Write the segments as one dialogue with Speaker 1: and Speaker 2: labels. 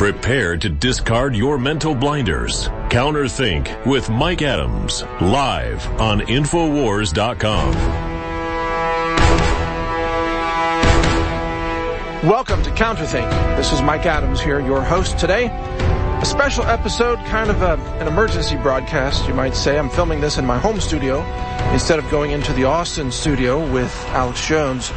Speaker 1: Prepare to discard your mental blinders. Counterthink with Mike Adams, live on Infowars.com.
Speaker 2: Welcome to Counterthink. This is Mike Adams here, your host today. A special episode, kind of an emergency broadcast, you might say. I'm filming this in my home studio instead of going into the Austin studio with Alex Jones.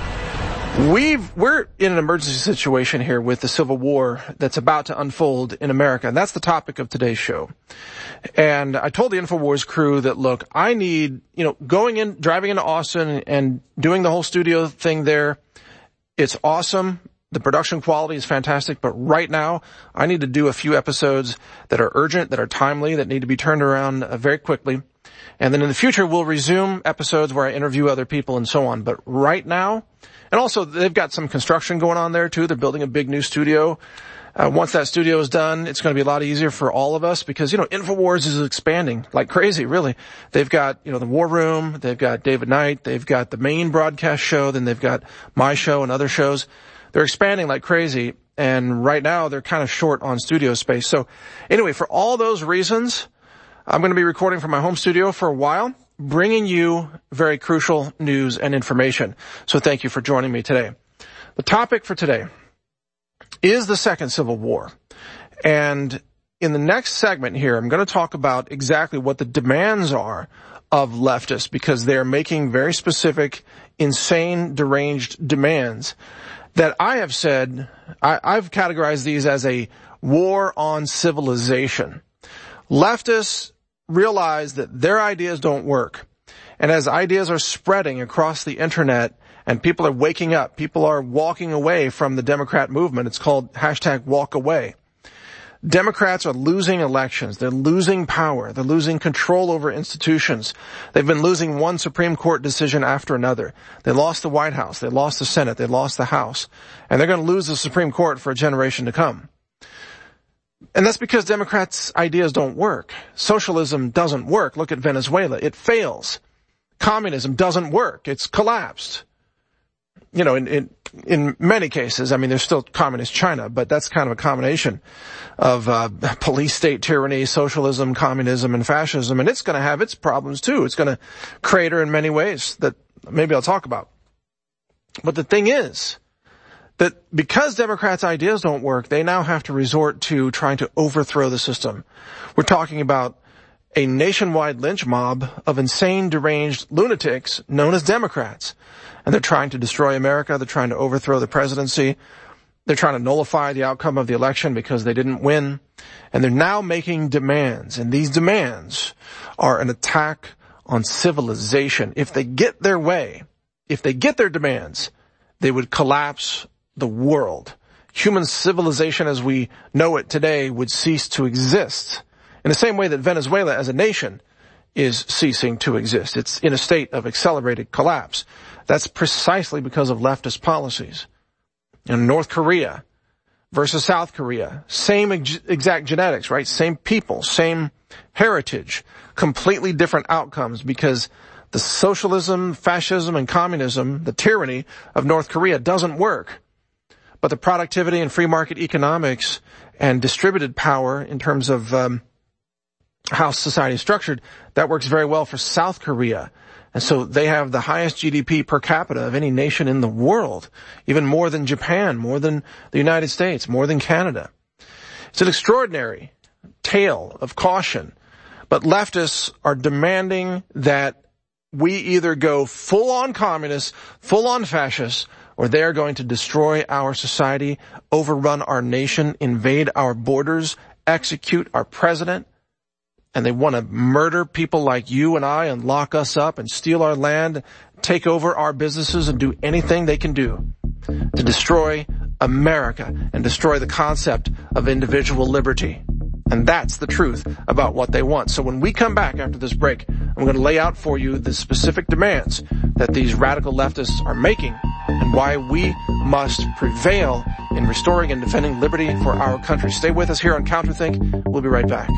Speaker 2: We're in an emergency situation here with the Civil War that's about to unfold in America, and that's the topic of today's show. And I told the InfoWars crew that, look, I need, driving into Austin and doing the whole studio thing there, it's awesome. The production quality is fantastic, but right now I need to do a few episodes that are urgent, that are timely, that need to be turned around very quickly. And then in the future we'll resume episodes where I interview other people and so on. But right now, and also they've got some construction going on there too. They're building a big new studio. Once that studio is done, it's going to be a lot easier for all of us because, InfoWars is expanding like crazy, really. They've got, the War Room, they've got David Knight, they've got the main broadcast show, then they've got my show and other shows. They're expanding like crazy, and right now they're kind of short on studio space. So anyway, for all those reasons, I'm going to be recording from my home studio for a while, bringing you very crucial news and information. So thank you for joining me today. The topic for today is the Second Civil War. And in the next segment here, I'm going to talk about exactly what the demands are of leftists, because they're making very specific, insane, deranged demands that I have said, I've categorized these as a war on civilization. Leftists realize that their ideas don't work. And as ideas are spreading across the internet and people are waking up, people are walking away from the Democrat movement. It's called #WalkAway. Democrats are losing elections. They're losing power. They're losing control over institutions. They've been losing one Supreme Court decision after another. They lost the White House. They lost the Senate. They lost the House. And they're going to lose the Supreme Court for a generation to come. And that's because Democrats' ideas don't work. Socialism doesn't work. Look at Venezuela. It fails. Communism doesn't work. It's collapsed. In many cases, there's still communist China, but that's kind of a combination of police state tyranny, socialism, communism, and fascism, and it's going to have its problems too. It's going to crater in many ways that maybe I'll talk about. But the thing is that because Democrats' ideas don't work, they now have to resort to trying to overthrow the system. We're talking about a nationwide lynch mob of insane, deranged lunatics known as Democrats. And they're trying to destroy America. They're trying to overthrow the presidency. They're trying to nullify the outcome of the election because they didn't win. And they're now making demands. And these demands are an attack on civilization. If they get their way, if they get their demands, they would collapse the world. Human civilization as we know it today would cease to exist. In the same way that Venezuela as a nation is ceasing to exist. It's in a state of accelerated collapse. That's precisely because of leftist policies. In North Korea versus South Korea, same exact genetics, right? Same people, same heritage, completely different outcomes because the socialism, fascism, and communism, the tyranny of North Korea doesn't work. But the productivity and free market economics and distributed power in terms of how society is structured, that works very well for South Korea. And so they have the highest GDP per capita of any nation in the world, even more than Japan, more than the United States, more than Canada. It's an extraordinary tale of caution, but leftists are demanding that we either go full-on communists, full-on fascists, or they're going to destroy our society, overrun our nation, invade our borders, execute our president. And they want to murder people like you and I and lock us up and steal our land, take over our businesses and do anything they can do to destroy America and destroy the concept of individual liberty. And that's the truth about what they want. So when we come back after this break, I'm going to lay out for you the specific demands that these radical leftists are making and why we must prevail in restoring and defending liberty for our country. Stay with us here on Counterthink. We'll be right back.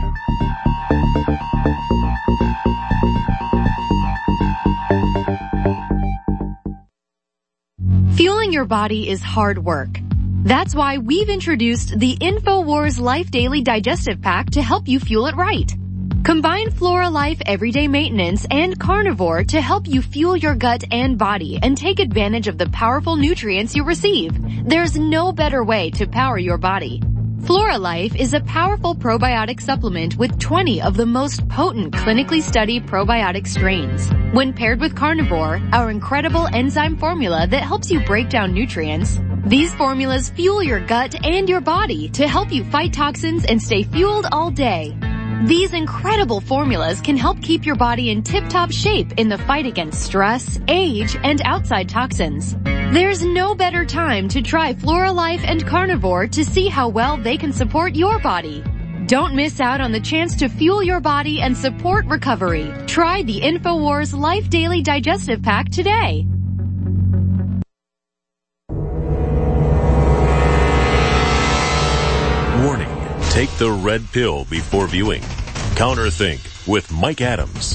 Speaker 3: Fueling your body is hard work. That's why we've introduced the InfoWars Life Daily Digestive Pack to help you fuel it right. Combine Flora Life Everyday Maintenance and Carnivore to help you fuel your gut and body and take advantage of the powerful nutrients you receive. There's no better way to power your body. Flora Life is a powerful probiotic supplement with 20 of the most potent clinically studied probiotic strains. When paired with Carnivore, our incredible enzyme formula that helps you break down nutrients, these formulas fuel your gut and your body to help you fight toxins and stay fueled all day. These incredible formulas can help keep your body in tip-top shape in the fight against stress, age, and outside toxins. There's no better time to try Flora Life and Carnivore to see how well they can support your body. Don't miss out on the chance to fuel your body and support recovery. Try the InfoWars Life Daily Digestive Pack today.
Speaker 1: Warning. Take the red pill before viewing. Counterthink with Mike Adams.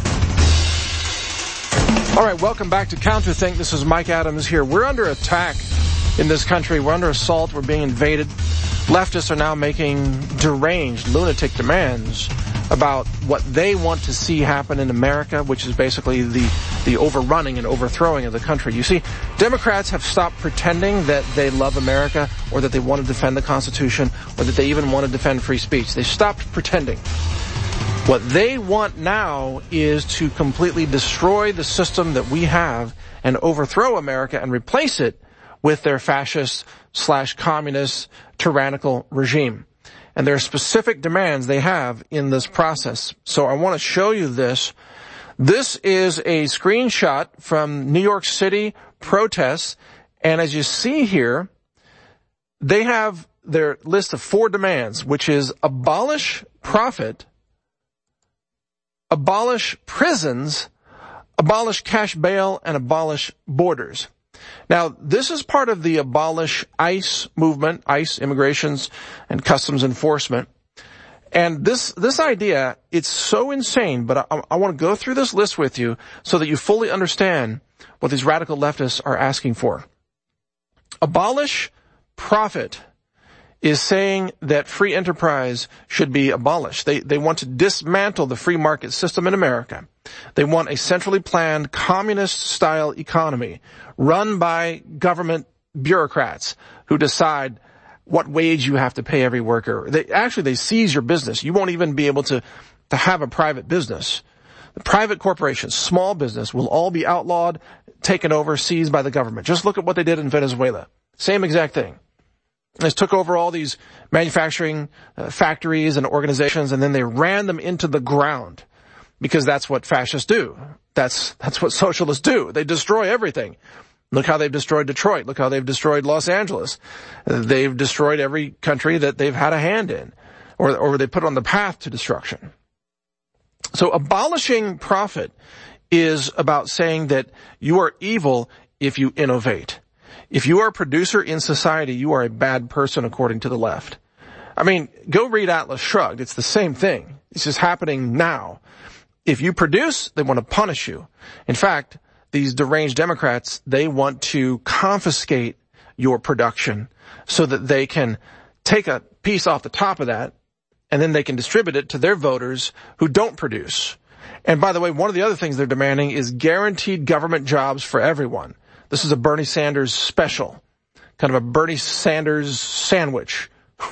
Speaker 2: All right, welcome back to Counterthink. This is Mike Adams here. We're under attack in this country. We're under assault. We're being invaded. Leftists are now making deranged, lunatic demands about what they want to see happen in America, which is basically the overrunning and overthrowing of the country. You see, Democrats have stopped pretending that they love America or that they want to defend the Constitution or that they even want to defend free speech. They stopped pretending. What they want now is to completely destroy the system that we have and overthrow America and replace it with their fascist/communist tyrannical regime. And there are specific demands they have in this process. So I want to show you this. This is a screenshot from New York City protests. And as you see here, they have their list of 4 demands, which is abolish profit, abolish prisons, abolish cash bail, and abolish borders. Now, this is part of the abolish ICE movement, ICE, Immigrations and Customs Enforcement. And this idea, it's so insane, but I want to go through this list with you so that you fully understand what these radical leftists are asking for. Abolish profit is saying that free enterprise should be abolished. They want to dismantle the free market system in America. They want a centrally planned communist-style economy run by government bureaucrats who decide what wage you have to pay every worker. They seize your business. You won't even be able to have a private business. The private corporations, small business, will all be outlawed, taken over, seized by the government. Just look at what they did in Venezuela. Same exact thing. They took over all these manufacturing factories and organizations, and then they ran them into the ground because that's what fascists do. That's what socialists do. They destroy everything. Look how they've destroyed Detroit. Look how they've destroyed Los Angeles. They've destroyed every country that they've had a hand in or they put on the path to destruction. So abolishing profit is about saying that you are evil if you innovate. If you are a producer in society, you are a bad person according to the left. I mean, go read Atlas Shrugged. It's the same thing. It's just happening now. If you produce, they want to punish you. In fact, these deranged Democrats, they want to confiscate your production so that they can take a piece off the top of that and then they can distribute it to their voters who don't produce. And by the way, one of the other things they're demanding is guaranteed government jobs for everyone. This is a Bernie Sanders special, kind of a Bernie Sanders sandwich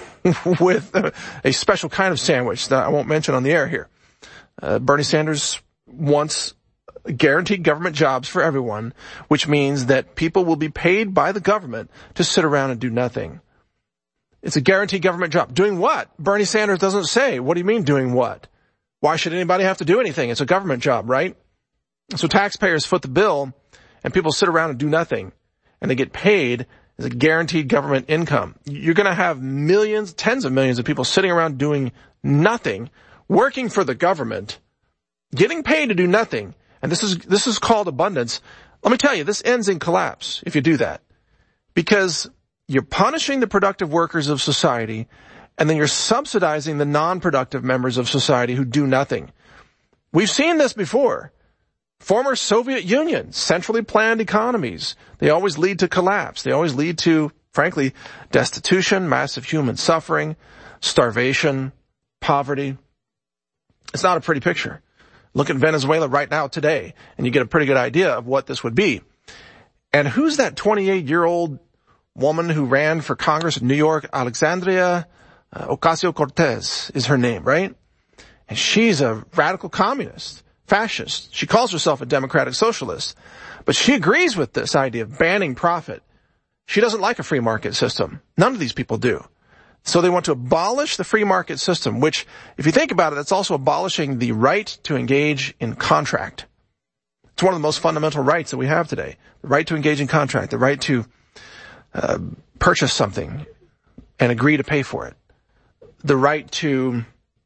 Speaker 2: with a special kind of sandwich that I won't mention on the air here. Bernie Sanders wants guaranteed government jobs for everyone, which means that people will be paid by the government to sit around and do nothing. It's a guaranteed government job. Doing what? Bernie Sanders doesn't say. What do you mean doing what? Why should anybody have to do anything? It's a government job, right? So taxpayers foot the bill and people sit around and do nothing and they get paid as a guaranteed government income. You're going to have millions, tens of millions of people sitting around doing nothing, working for the government, getting paid to do nothing. And this is called abundance. Let me tell you, this ends in collapse if you do that. Because you're punishing the productive workers of society, and then you're subsidizing the non-productive members of society who do nothing. We've seen this before. Former Soviet Union, centrally planned economies, they always lead to collapse. They always lead to frankly, destitution, massive human suffering, starvation, poverty. It's not a pretty picture. Look at Venezuela right now today, and you get a pretty good idea of what this would be. And who's that 28-year-old woman who ran for Congress in New York? Alexandria Ocasio-Cortez is her name, right? And she's a radical communist, fascist. She calls herself a democratic socialist, but she agrees with this idea of banning profit. She doesn't like a free market system. None of these people do. So they want to abolish the free market system, which, if you think about it, it's also abolishing the right to engage in contract. It's one of the most fundamental rights that we have today. The right to engage in contract, the right to purchase something and agree to pay for it. The right to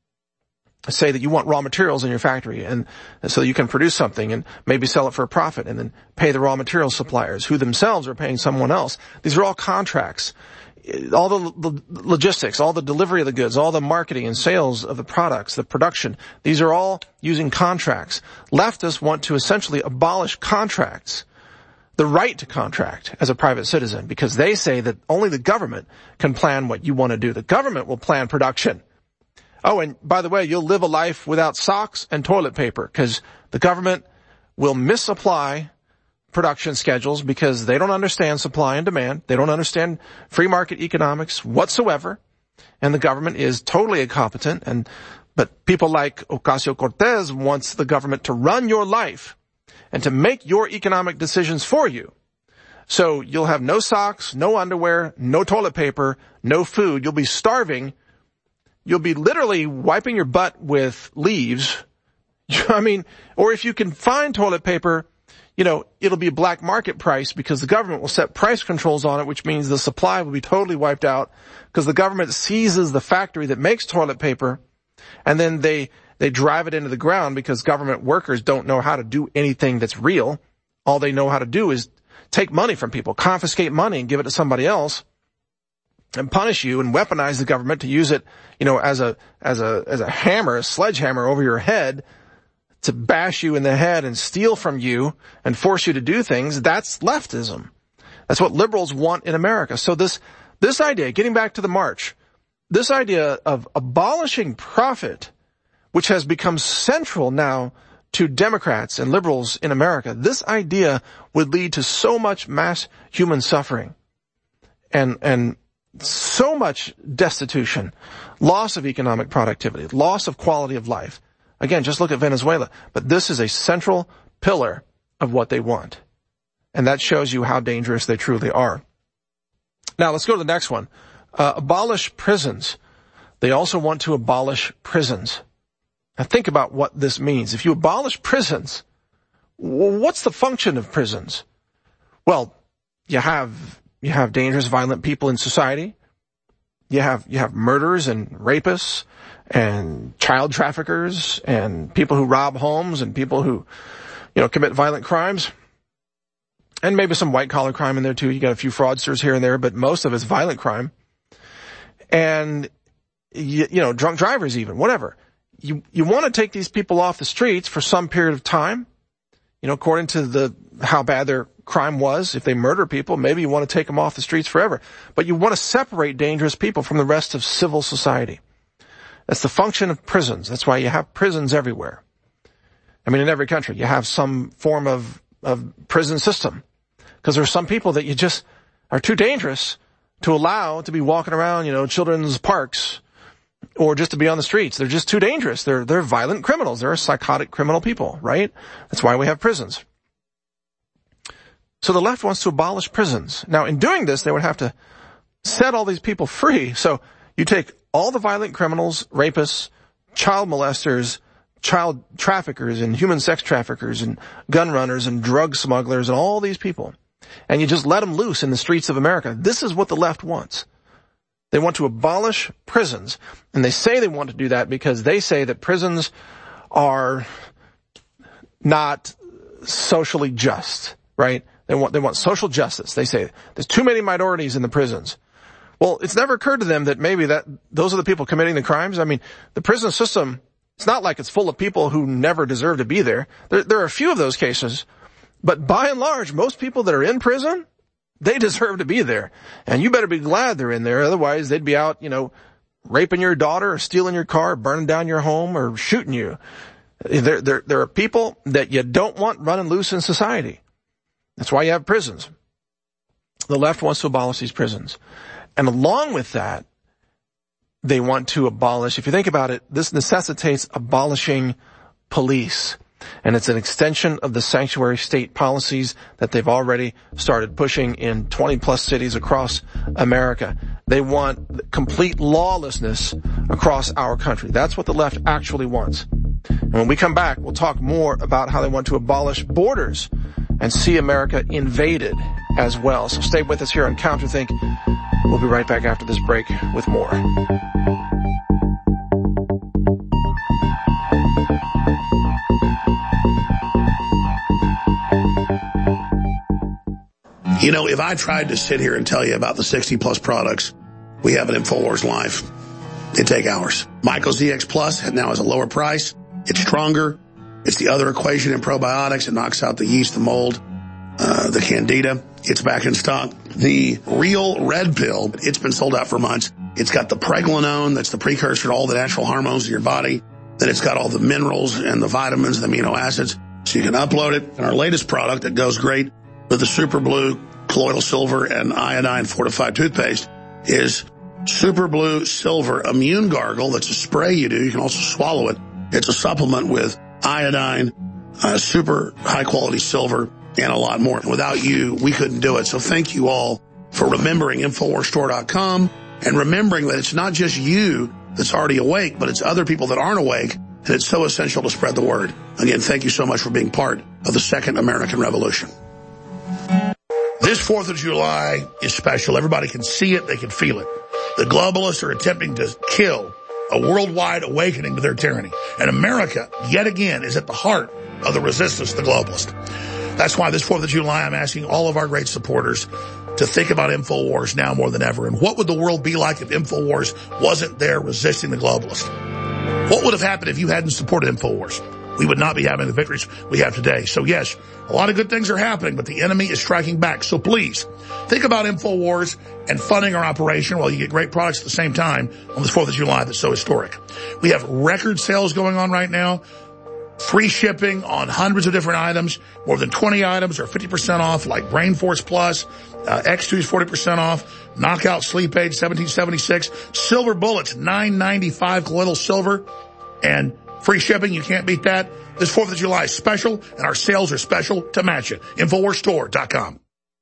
Speaker 2: say that you want raw materials in your factory and so you can produce something and maybe sell it for a profit and then pay the raw material suppliers who themselves are paying someone else. These are all contracts. All the logistics, all the delivery of the goods, all the marketing and sales of the products, the production, these are all using contracts. Leftists want to essentially abolish contracts, the right to contract as a private citizen, because they say that only the government can plan what you want to do. The government will plan production. Oh, and by the way, you'll live a life without socks and toilet paper because the government will misapply production schedules because they don't understand supply and demand. They don't understand free market economics whatsoever. And the government is totally incompetent. But people like Ocasio-Cortez wants the government to run your life and to make your economic decisions for you. So you'll have no socks, no underwear, no toilet paper, no food. You'll be starving. You'll be literally wiping your butt with leaves. I mean, or if you can find toilet paper, it'll be a black market price because the government will set price controls on it, which means the supply will be totally wiped out because the government seizes the factory that makes toilet paper and then they drive it into the ground because government workers don't know how to do anything that's real. All they know how to do is take money from people, confiscate money and give it to somebody else and punish you and weaponize the government to use it, as a hammer, a sledgehammer over your head, to bash you in the head and steal from you and force you to do things. That's leftism. That's what liberals want in America. So this idea, getting back to the march, this idea of abolishing profit, which has become central now to Democrats and liberals in America, this idea would lead to so much mass human suffering and so much destitution, loss of economic productivity, loss of quality of life. Again, just look at Venezuela. But this is a central pillar of what they want. And that shows you how dangerous they truly are. Now, let's go to the next one. Abolish prisons. They also want to abolish prisons. Now, think about what this means. If you abolish prisons, what's the function of prisons? Well, you have dangerous, violent people in society. You have murderers and rapists and child traffickers and people who rob homes and people who, commit violent crimes. And maybe some white collar crime in there too. You got a few fraudsters here and there, but most of it's violent crime. And, drunk drivers even, whatever. You want to take these people off the streets for some period of time, according to how bad their crime was. If they murder people, maybe you want to take them off the streets forever. But you want to separate dangerous people from the rest of civil society. That's the function of prisons. That's why you have prisons everywhere. I mean, in every country, you have some form of prison system. Because there are some people that you just are too dangerous to allow to be walking around, children's parks or just to be on the streets. They're just too dangerous. They're violent criminals. They're psychotic criminal people, right? That's why we have prisons. So the left wants to abolish prisons. Now, in doing this, they would have to set all these people free. So you take all the violent criminals, rapists, child molesters, child traffickers, and human sex traffickers, and gun runners, and drug smugglers, and all these people, and you just let them loose in the streets of America. This is what the left wants. They want to abolish prisons, and they say they want to do that because they say that prisons are not socially just, right? They want social justice. They say there's too many minorities in the prisons. Well, it's never occurred to them that maybe those are the people committing the crimes. I mean, the prison system, it's not like it's full of people who never deserve to be there. There are a few of those cases, but by and large, most people that are in prison They deserve to be there. And you better be glad they're in there. Otherwise, they'd be out, raping your daughter or stealing your car, burning down your home or shooting you. There are people that you don't want running loose in society. That's why you have prisons. The left wants to abolish these prisons. And along with that, they want to abolish, if you think about it, this necessitates abolishing police. And it's an extension of the sanctuary state policies that they've already started pushing in 20-plus cities across America. They want complete lawlessness across our country. That's what the left actually wants. And when we come back, we'll talk more about how they want to abolish borders and see America invaded as well. So stay with us here on Counterthink. We'll be right back after this break with more.
Speaker 4: If I tried to sit here and tell you about the 60-plus products we have at InfoWars Live, it'd take hours. Myco ZX Plus now has a lower price. It's stronger. It's the other equation in probiotics. It knocks out the yeast, the mold, the candida. It's back in stock. The Real Red Pill, it's been sold out for months. It's got the pregnenolone, that's the precursor to all the natural hormones in your body. Then it's got all the minerals and the vitamins, the amino acids, so you can upload it. And our latest product that goes great with the Super Blue Colloidal Silver and Iodine Fortified Toothpaste is Super Blue Silver Immune Gargle. That's a spray you do. You can also swallow it. It's a supplement with iodine, super high-quality silver, and a lot more. And without you, we couldn't do it. So thank you all for remembering InfoWarsStore.com and remembering that it's not just you that's already awake, but it's other people that aren't awake, and it's so essential to spread the word. Again, thank you so much for being part of the Second American Revolution. This 4th of July is special. Everybody can see it. They can feel it. The globalists are attempting to kill a worldwide awakening to their tyranny. And America, yet again, is at the heart of the resistance to the globalists. That's why this 4th of July, I'm asking all of our great supporters to think about InfoWars now more than ever. And what would the world be like if InfoWars wasn't there resisting the globalists? What would have happened if you hadn't supported InfoWars? We would not be having the victories we have today. So yes, a lot of good things are happening, but the enemy is striking back. So please, think about InfoWars and funding our operation while you get great products at the same time on this 4th of July that's so historic. We have record sales going on right now. Free shipping on hundreds of different items. More than 20 items are 50% off, like Brain Force Plus. X2 is 40% off. Knockout Sleep Aid, $17.76. Silver Bullets, $9.95 colloidal silver. And free shipping, you can't beat that. This 4th of July is special, and our sales are special to match it. InfoWarsStore.com.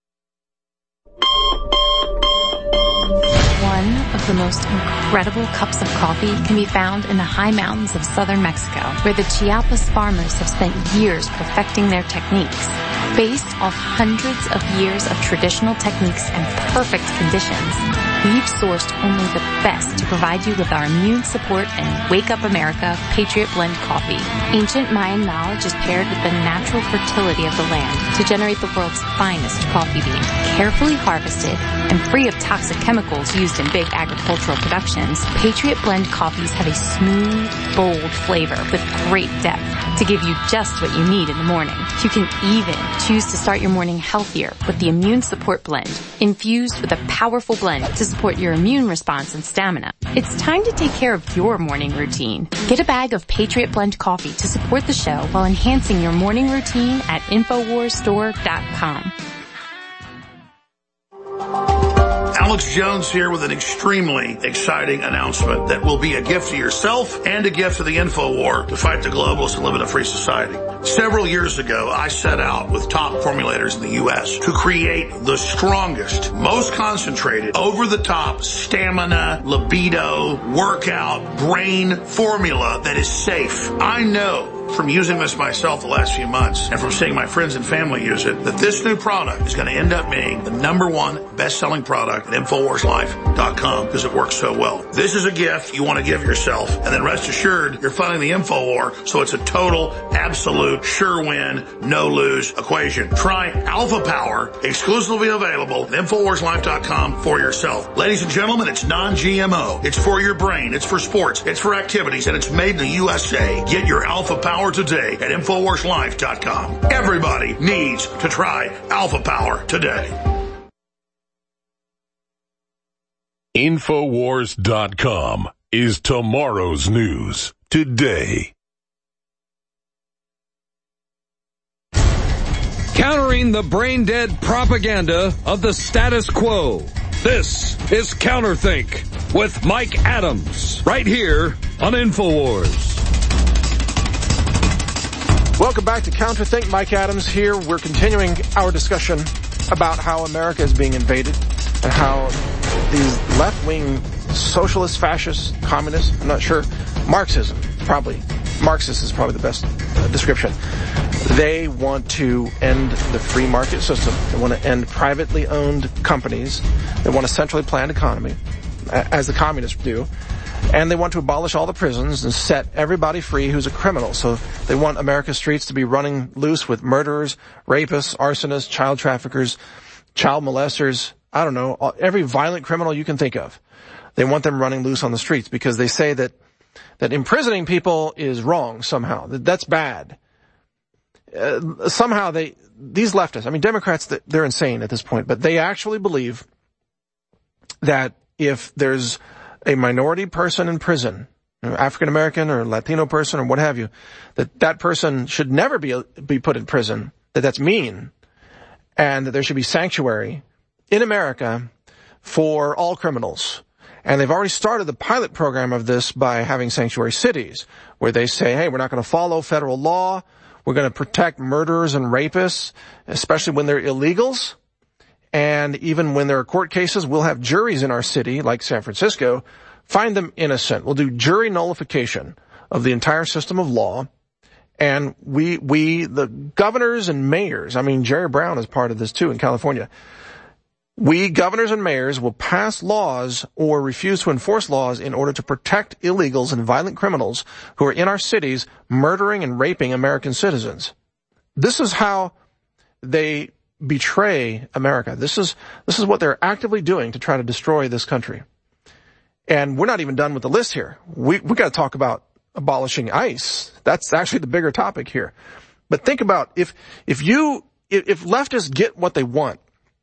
Speaker 5: One of the most incredible cups of coffee can be found in the high mountains of southern Mexico, where the Chiapas farmers have spent years perfecting their techniques. Based off hundreds of years of traditional techniques and perfect conditions, we've sourced only the best to provide you with our immune support and Wake Up America Patriot Blend coffee. Ancient Mayan knowledge is paired with the natural fertility of the land to generate the world's finest coffee bean. Carefully harvested and free of toxic chemicals used in big agricultural productions, Patriot Blend coffees have a smooth, bold flavor with great depth to give you just what you need in the morning. You can even choose to start your morning healthier with the Immune Support Blend, infused with a powerful blend to support your immune response and stamina. It's time to take care of your morning routine. Get a bag of Patriot Blend coffee to support the show while enhancing your morning routine at InfoWarsStore.com.
Speaker 4: Alex Jones here with an extremely exciting announcement that will be a gift to yourself and a gift to the InfoWar to fight the globalists and live in a free society. Several years ago, I set out with top formulators in the U.S. to create the strongest, most concentrated, over-the-top stamina, libido, workout, brain formula that is safe. I know from using this myself the last few months and from seeing my friends and family use it, that this new product is going to end up being the #1 best-selling product at InfoWarsLife.com because it works so well. This is a gift you want to give yourself, and then rest assured you're funding the InfoWar, so it's a total, absolute, sure win, no-lose equation. Try Alpha Power, exclusively available at InfoWarsLife.com for yourself. Ladies and gentlemen, it's non-GMO. It's for your brain. It's for sports. It's for activities, and it's made in the USA. Get your Alpha Power today at InfoWarsLife.com. Everybody needs to try Alpha Power today.
Speaker 1: Infowars.com is tomorrow's news today.
Speaker 6: Countering the brain-dead propaganda of the status quo. This is Counterthink with Mike Adams, right here on Infowars.
Speaker 2: Welcome back to Counterthink. Mike Adams here. We're continuing our discussion about how America is being invaded and how these left-wing socialists, fascists, communists, I'm not sure, Marxism, probably. Marxist is probably the best description. They want to end the free market system. They want to end privately owned companies. They want a centrally planned economy, as the communists do. And they want to abolish all the prisons and set everybody free who's a criminal. So they want America's streets to be running loose with murderers, rapists, arsonists, child traffickers, child molesters, I don't know, every violent criminal you can think of. They want them running loose on the streets because they say that imprisoning people is wrong somehow. That's bad. Somehow these leftists, I mean Democrats, they're insane at this point, but they actually believe that if there's a minority person in prison, African American or Latino person or what have you, that person should never be put in prison, that's mean, and that there should be sanctuary in America for all criminals. And they've already started the pilot program of this by having sanctuary cities, where they say, hey, we're not going to follow federal law, we're going to protect murderers and rapists, especially when they're illegals. And even when there are court cases, we'll have juries in our city, like San Francisco, find them innocent. We'll do jury nullification of the entire system of law. And we, the governors and mayors, I mean, Jerry Brown is part of this too in California. We, governors and mayors, will pass laws or refuse to enforce laws in order to protect illegals and violent criminals who are in our cities murdering and raping American citizens. This is how they betray America. This is what they're actively doing to try to destroy this country. And we're not even done with the list here. We got to talk about abolishing ICE. That's actually the bigger topic here. But think about if leftists get what they want,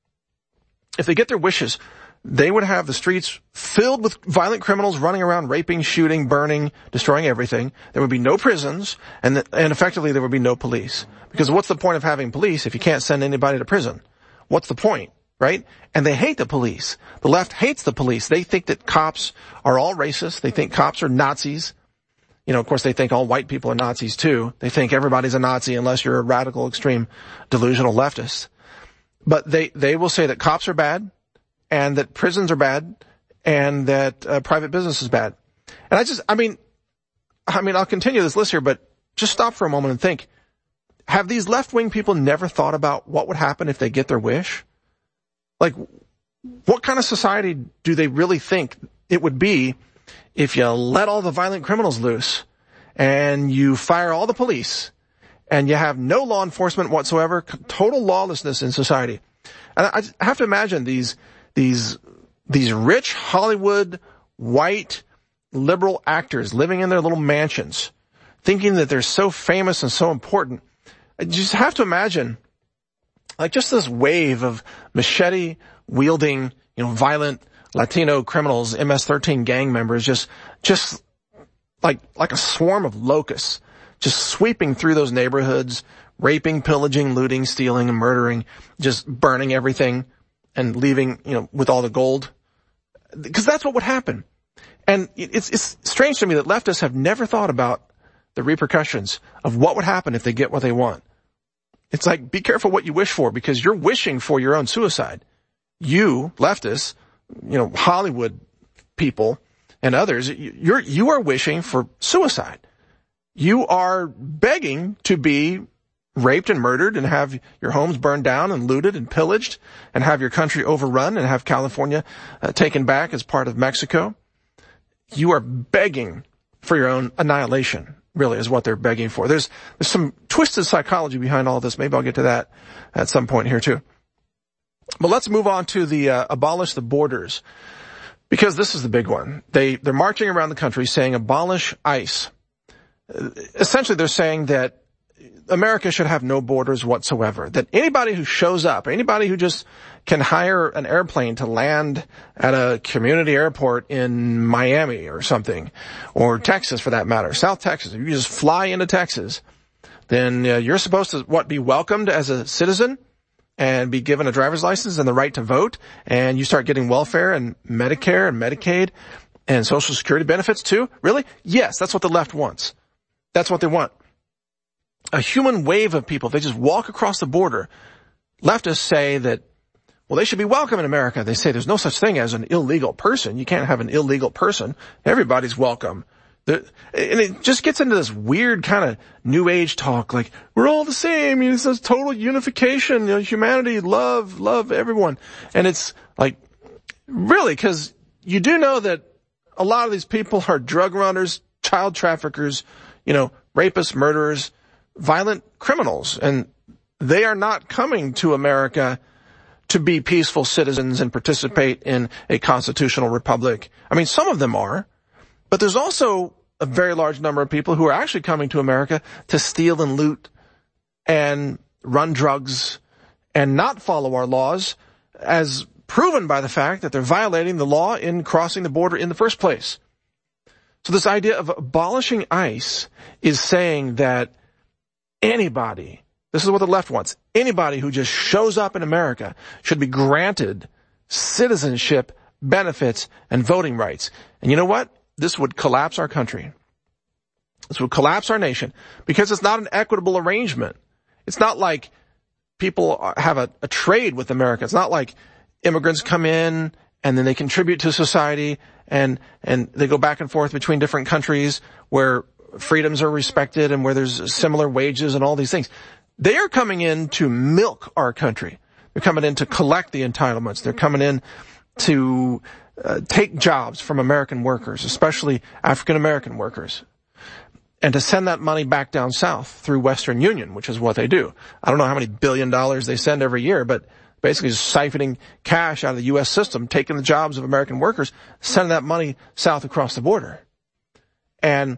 Speaker 2: if they get their wishes, they would have the streets filled with violent criminals running around, raping, shooting, burning, destroying everything. There would be no prisons, and effectively there would be no police. Because what's the point of having police if you can't send anybody to prison? What's the point, right? And they hate the police. The left hates the police. They think that cops are all racist. They think cops are Nazis. You know, of course, they think all white people are Nazis too. They think everybody's a Nazi unless you're a radical, extreme, delusional leftist. But they will say that cops are bad, and that prisons are bad, and that private business is bad. And I mean, I'll continue this list here, but just stop for a moment and think. Have these left-wing people never thought about what would happen if they get their wish? Like, what kind of society do they really think it would be if you let all the violent criminals loose and you fire all the police and you have no law enforcement whatsoever, total lawlessness in society? And I have to imagine these rich Hollywood white liberal actors living in their little mansions, thinking that they're so famous and so important. I just have to imagine, like, just this wave of machete wielding, violent Latino criminals, MS-13 gang members, just like a swarm of locusts, just sweeping through those neighborhoods, raping, pillaging, looting, stealing, and murdering, just burning everything and leaving, with all the gold. Because that's what would happen. And it's strange to me that leftists have never thought about the repercussions of what would happen if they get what they want. It's like, be careful what you wish for, because you're wishing for your own suicide. You, leftists, Hollywood people and others, you are wishing for suicide. You are begging to be raped and murdered and have your homes burned down and looted and pillaged and have your country overrun and have California taken back as part of Mexico. You are begging for your own annihilation, really, is what they're begging for. There's some twisted psychology behind all this. Maybe I'll get to that at some point here too. But let's move on to the abolish the borders, because this is the big one. They're marching around the country saying abolish ICE. Essentially, they're saying that America should have no borders whatsoever. That anybody who shows up, anybody who just can hire an airplane to land at a community airport in Miami or something, or Texas for that matter, South Texas, if you just fly into Texas, then you're supposed to, be welcomed as a citizen and be given a driver's license and the right to vote, and you start getting welfare and Medicare and Medicaid and Social Security benefits too? Really? Yes, that's what the left wants. That's what they want. A human wave of people, if they just walk across the border, leftists say that, well, they should be welcome in America. They say there's no such thing as an illegal person. You can't have an illegal person. Everybody's welcome. And it just gets into this weird kind of new age talk, like, we're all the same. It's this total unification, humanity, love everyone. And it's like, really, because you do know that a lot of these people are drug runners, child traffickers, rapists, murderers, violent criminals, and they are not coming to America to be peaceful citizens and participate in a constitutional republic. I mean, some of them are, but there's also a very large number of people who are actually coming to America to steal and loot and run drugs and not follow our laws, as proven by the fact that they're violating the law in crossing the border in the first place. So this idea of abolishing ICE is saying that anybody, this is what the left wants, anybody who just shows up in America should be granted citizenship, benefits, and voting rights. And you know what? This would collapse our country. This would collapse our nation because it's not an equitable arrangement. It's not like people have a trade with America. It's not like immigrants come in and then they contribute to society and they go back and forth between different countries where freedoms are respected and where there's similar wages and all these things. They are coming in to milk our country. They're coming in to collect the entitlements. They're coming in to take jobs from American workers, especially African-American workers, and to send that money back down south through Western Union, which is what they do. I don't know how many $1 billion they send every year, but basically just siphoning cash out of the U.S. system, taking the jobs of American workers, sending that money south across the border. And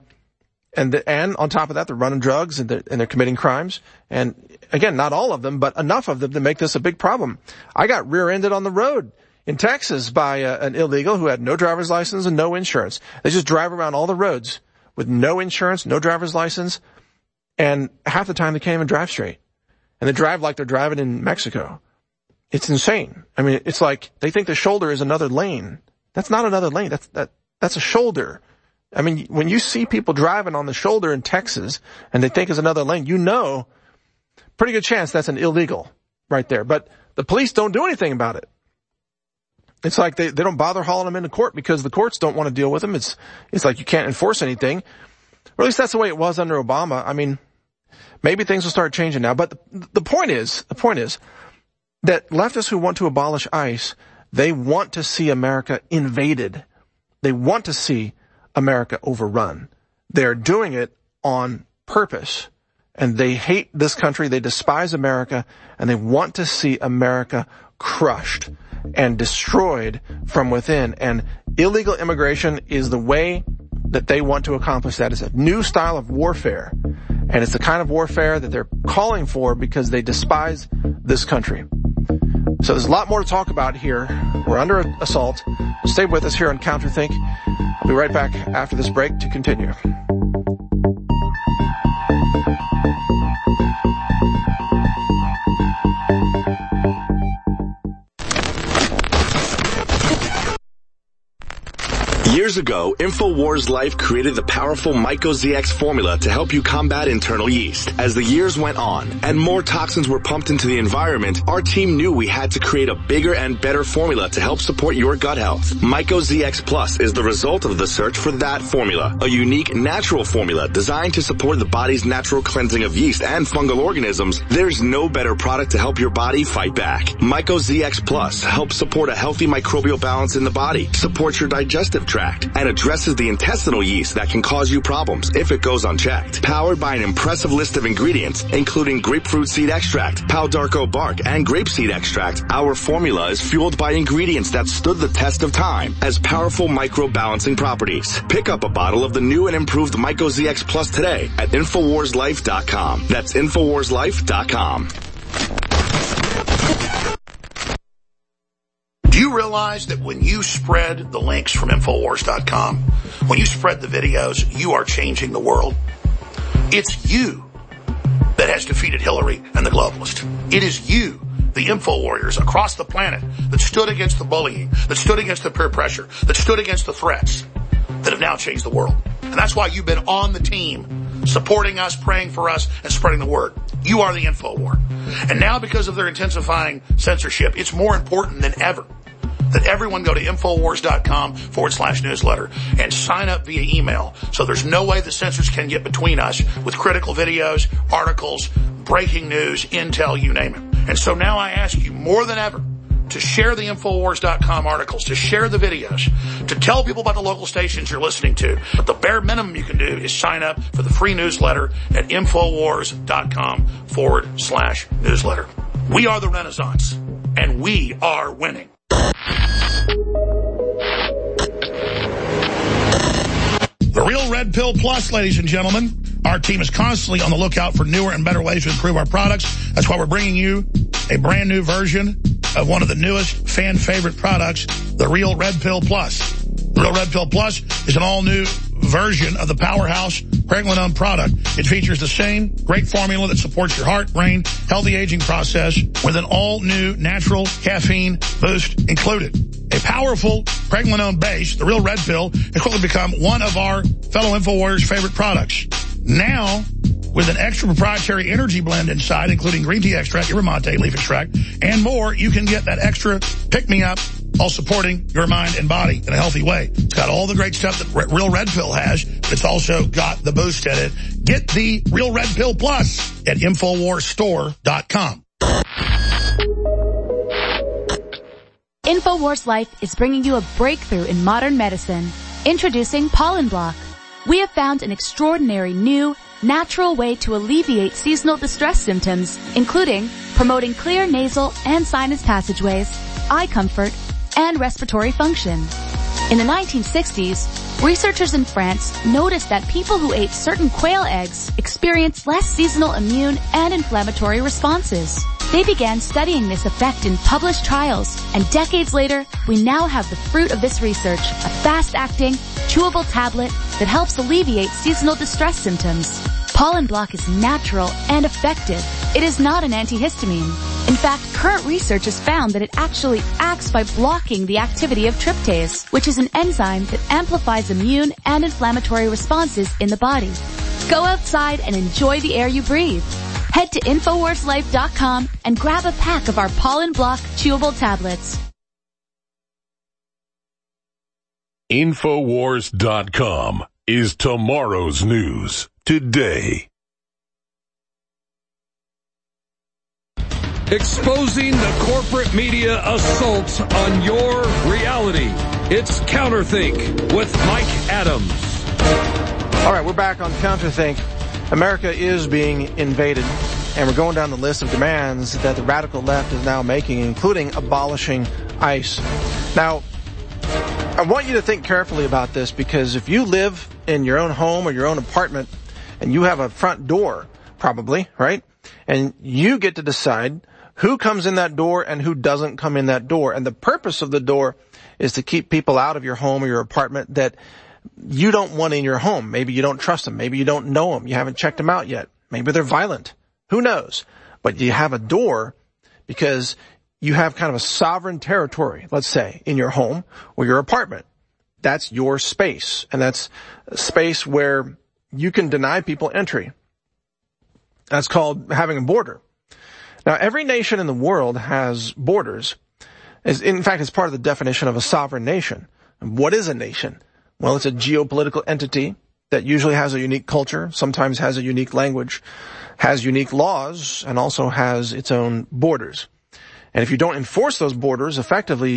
Speaker 2: on top of that, they're running drugs and they're committing crimes. And again, not all of them, but enough of them to make this a big problem. I got rear-ended on the road in Texas by an illegal who had no driver's license and no insurance. They just drive around all the roads with no insurance, no driver's license, and half the time they can't even drive straight. And they drive like they're driving in Mexico. It's insane. I mean, it's like they think the shoulder is another lane. That's not another lane. That's a shoulder. I mean, when you see people driving on the shoulder in Texas and they think it's another lane, pretty good chance that's an illegal right there. But the police don't do anything about it. It's like they don't bother hauling them into court because the courts don't want to deal with them. It's like you can't enforce anything. Or at least that's the way it was under Obama. I mean, maybe things will start changing now. But the point is that leftists who want to abolish ICE, they want to see America invaded. They want to see America overrun. They're doing it on purpose. And they hate this country, they despise America, and they want to see America crushed and destroyed from within. And illegal immigration is the way that they want to accomplish that. It's a new style of warfare. And it's the kind of warfare that they're calling for because they despise this country. So there's a lot more to talk about here. We're under assault. Stay with us here on Counterthink. I'll be right back after this break to continue.
Speaker 7: Years ago, InfoWars Life created the powerful MycoZX formula to help you combat internal yeast. As the years went on and more toxins were pumped into the environment, our team knew we had to create a bigger and better formula to help support your gut health. MycoZX Plus is the result of the search for that formula, a unique natural formula designed to support the body's natural cleansing of yeast and fungal organisms. There's no better product to help your body fight back. MycoZX Plus helps support a healthy microbial balance in the body, supports your digestive tract, extract and addresses the intestinal yeast that can cause you problems if it goes unchecked. Powered by an impressive list of ingredients, including grapefruit seed extract, Pau d'Arco bark, and grapeseed extract, our formula is fueled by ingredients that stood the test of time as powerful microbalancing properties. Pick up a bottle of the new and improved Myco ZX Plus today at InfoWarsLife.com. That's InfoWarsLife.com.
Speaker 4: Do you realize that when you spread the links from InfoWars.com, when you spread the videos, you are changing the world? It's you that has defeated Hillary and the globalists. It is you, the info warriors across the planet, that stood against the bullying, that stood against the peer pressure, that stood against the threats, that have now changed the world. And that's why you've been on the team, supporting us, praying for us, and spreading the word. You are the info war. And now, because of their intensifying censorship, it's more important than ever that everyone go to InfoWars.com/newsletter and sign up via email. So there's no way the censors can get between us with critical videos, articles, breaking news, intel, you name it. And so now I ask you more than ever to share the InfoWars.com articles, to share the videos, to tell people about the local stations you're listening to. But the bare minimum you can do is sign up for the free newsletter at InfoWars.com/newsletter. We are the Renaissance, and we are winning. The Real Red Pill Plus, ladies and gentlemen. Our team is constantly on the lookout for newer and better ways to improve our products. That's why we're bringing you a brand new version of one of the newest fan favorite products, the Real Red Pill Plus. The Real Red Pill Plus is an all-new version of the powerhouse Pregnenolone product. It features the same great formula that supports your heart, brain, healthy aging process with an all-new natural caffeine boost included. A powerful Pregnenolone base, the Real Red Pill, has quickly become one of our fellow InfoWarriors' favorite products. Now, with an extra proprietary energy blend inside, including green tea extract, yerba mate, leaf extract, and more, you can get that extra pick-me-up while supporting your mind and body in a healthy way. It's got all the great stuff that Real Red Pill has, but it's also got the boost in it. Get the Real Red Pill Plus at InfoWarsStore.com.
Speaker 5: InfoWars Life is bringing you a breakthrough in modern medicine. Introducing Pollen Block. We have found an extraordinary new, natural way to alleviate seasonal distress symptoms, including promoting clear nasal and sinus passageways, eye comfort, and respiratory function. In the 1960s, researchers in France noticed that people who ate certain quail eggs experienced less seasonal immune and inflammatory responses. They began studying this effect in published trials, and decades later, we now have the fruit of this research, a fast-acting, chewable tablet that helps alleviate seasonal distress symptoms. Pollen Block is natural and effective. It is not an antihistamine. In fact, current research has found that it actually acts by blocking the activity of tryptase, which is an enzyme that amplifies immune and inflammatory responses in the body. Go outside and enjoy the air you breathe. Head to InfoWarsLife.com and grab a pack of our Pollen Block chewable tablets.
Speaker 1: InfoWars.com is tomorrow's news today.
Speaker 6: Exposing the corporate media assault on your reality. It's Counterthink with Mike Adams.
Speaker 2: All right, we're back on Counterthink. America is being invaded, and we're going down the list of demands that the radical left is now making, including abolishing ICE. Now, I want you to think carefully about this, because if you live in your own home or your own apartment and you have a front door, probably, right? And you get to decide who comes in that door and who doesn't come in that door. And the purpose of the door is to keep people out of your home or your apartment that you don't want in your home. Maybe you don't trust them. Maybe you don't know them. You haven't checked them out yet. Maybe they're violent. Who knows? But you have a door because you have kind of a sovereign territory, let's say, in your home or your apartment. That's your space. And that's a space where you can deny people entry. That's called having a border. Now, every nation in the world has borders. In fact, it's part of the definition of a sovereign nation. And what is a nation? Well, it's a geopolitical entity that usually has a unique culture, sometimes has a unique language, has unique laws, and also has its own borders. And if you don't enforce those borders effectively, you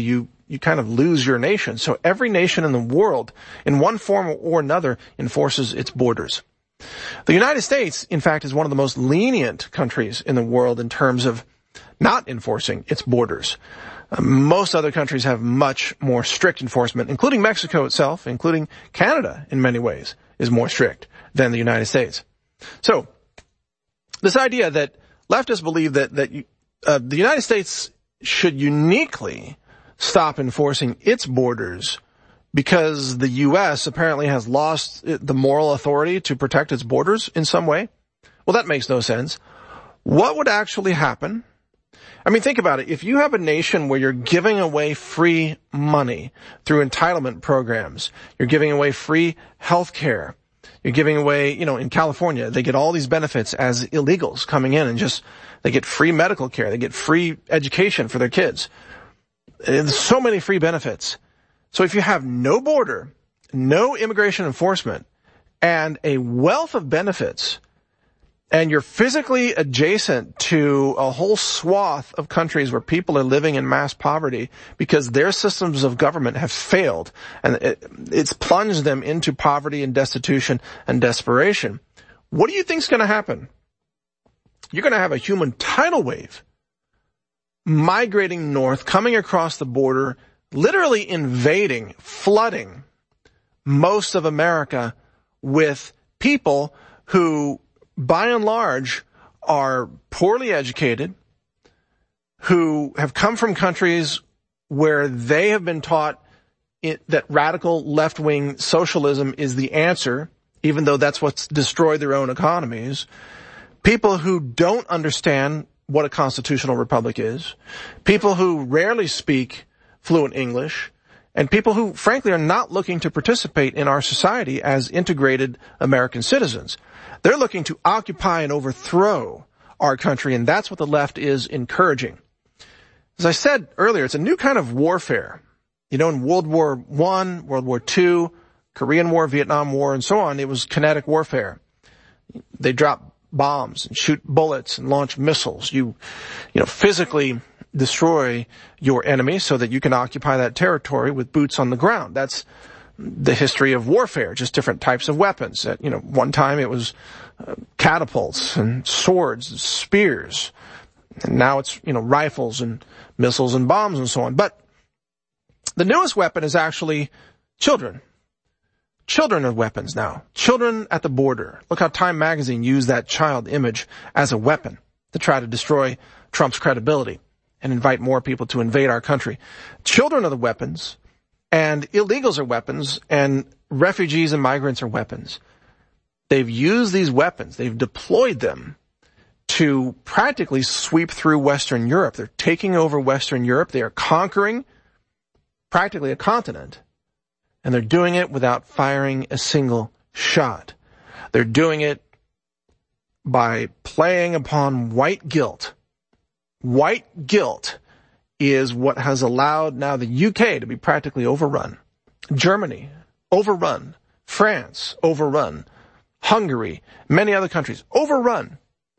Speaker 2: you kind of lose your nation. So every nation in the world, in one form or another, enforces its borders. The United States, in fact, is one of the most lenient countries in the world in terms of not enforcing its borders. Most other countries have much more strict enforcement, including Mexico itself, including Canada in many ways, is more strict than the United States. So, this idea that leftists believe that the United States should uniquely stop enforcing its borders because the U.S. apparently has lost the moral authority to protect its borders in some way. Well, that makes no sense. What would actually happen? I mean, think about it. If you have a nation where you're giving away free money through entitlement programs, you're giving away free health care, you're giving away, in California, they get all these benefits as illegals coming in and they get free medical care, they get free education for their kids. There's so many free benefits. So if you have no border, no immigration enforcement, and a wealth of benefits, and you're physically adjacent to a whole swath of countries where people are living in mass poverty because their systems of government have failed, and it's plunged them into poverty and destitution and desperation, what do you think's going to happen? You're going to have a human tidal wave migrating north, coming across the border, literally invading, flooding most of America with people who, by and large, are poorly educated, who have come from countries where they have been taught that radical left-wing socialism is the answer, even though that's what's destroyed their own economies. People who don't understand what a constitutional republic is, people who rarely speak fluent English, and people who, frankly, are not looking to participate in our society as integrated American citizens. They're looking to occupy and overthrow our country, and that's what the left is encouraging. As I said earlier, it's a new kind of warfare. In World War I, World War II, Korean War, Vietnam War, and so on, it was kinetic warfare. They drop bombs and shoot bullets and launch missiles. You physically destroy your enemy so that you can occupy that territory with boots on the ground. That's the history of warfare, just different types of weapons. One time it was catapults and swords and spears. And now it's, rifles and missiles and bombs and so on. But the newest weapon is actually children. Children are weapons now. Children at the border. Look how Time magazine used that child image as a weapon to try to destroy Trump's credibility and invite more people to invade our country. Children are the weapons, and illegals are weapons, and refugees and migrants are weapons. They've used these weapons. They've deployed them to practically sweep through Western Europe. They're taking over Western Europe. They are conquering practically a continent. And they're doing it without firing a single shot. They're doing it by playing upon white guilt. White guilt is what has allowed now the UK to be practically overrun. Germany, overrun. France, overrun. Hungary, many other countries, overrun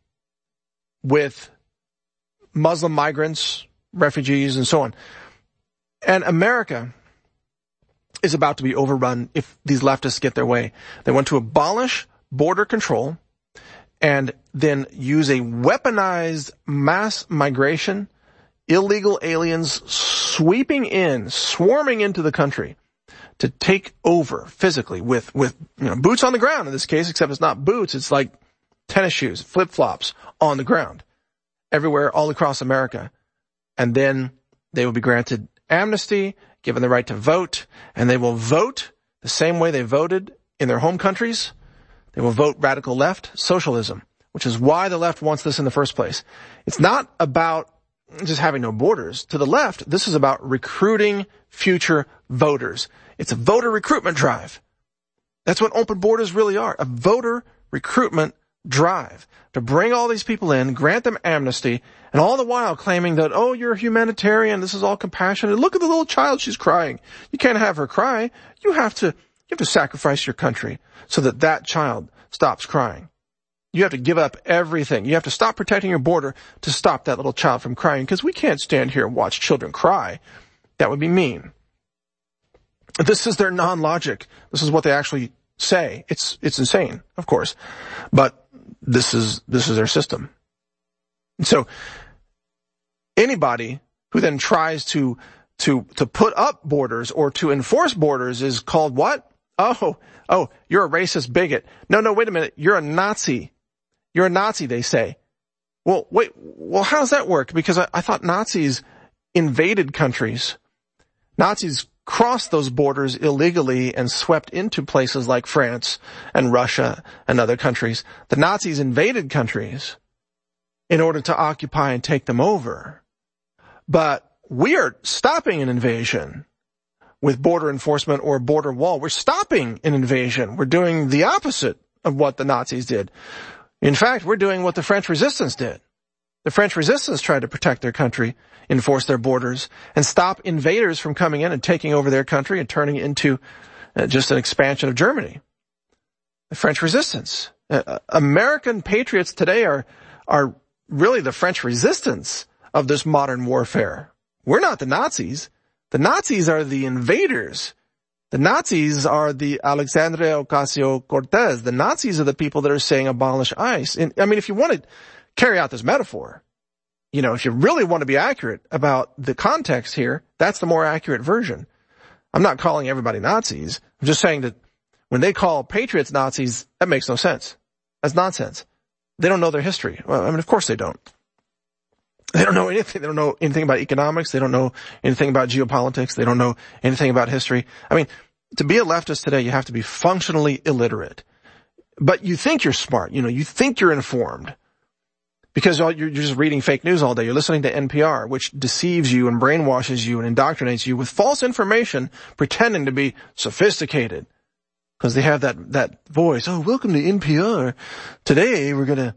Speaker 2: with Muslim migrants, refugees, and so on. And America is about to be overrun if these leftists get their way. They want to abolish border control and then use a weaponized mass migration, illegal aliens sweeping in, swarming into the country to take over physically with boots on the ground in this case, except it's not boots, it's like tennis shoes, flip-flops on the ground everywhere all across America. And then they will be granted amnesty, given the right to vote, and they will vote the same way they voted in their home countries. They will vote radical left, socialism, which is why the left wants this in the first place. It's not about just having no borders. To the left, this is about recruiting future voters. It's a voter recruitment drive. That's what open borders really are, a voter recruitment drive to bring all these people in, grant them amnesty, and all the while claiming that, oh, you're a humanitarian, this is all compassionate. Look at the little child, she's crying. You can't have her cry. You have to sacrifice your country so that that child stops crying. You have to give up everything. You have to stop protecting your border to stop that little child from crying, because we can't stand here and watch children cry. That would be mean. This is their non-logic. This is what they actually say. It's insane, of course, but this is their system. And so anybody who then tries to put up borders or to enforce borders is called what? Oh, you're a racist bigot. No, wait a minute. You're a Nazi. You're a Nazi, they say. Well, wait, how does that work? Because I thought Nazis invaded countries. Nazis crossed those borders illegally and swept into places like France and Russia and other countries. The Nazis invaded countries in order to occupy and take them over. But we are stopping an invasion with border enforcement or a border wall. We're stopping an invasion. We're doing the opposite of what the Nazis did. In fact, we're doing what the French resistance did. The French resistance tried to protect their country, enforce their borders, and stop invaders from coming in and taking over their country and turning it into just an expansion of Germany. The French resistance. American patriots today are really the French resistance of this modern warfare. We're not the Nazis. The Nazis are the invaders. The Nazis are the Alexandria Ocasio-Cortez. The Nazis are the people that are saying abolish ICE. And, I mean, if you want to carry out this metaphor, if you really want to be accurate about the context here, that's the more accurate version. I'm not calling everybody Nazis. I'm just saying that when they call patriots Nazis, that makes no sense. That's nonsense. They don't know their history. Well, I mean, of course they don't. They don't know anything. They don't know anything about economics. They don't know anything about geopolitics. They don't know anything about history. I mean, to be a leftist today, you have to be functionally illiterate. But you think you're smart. You think you're informed. Because you're just reading fake news all day. You're listening to NPR, which deceives you and brainwashes you and indoctrinates you with false information, pretending to be sophisticated. Because they have that voice. Oh, welcome to NPR. Today we're gonna,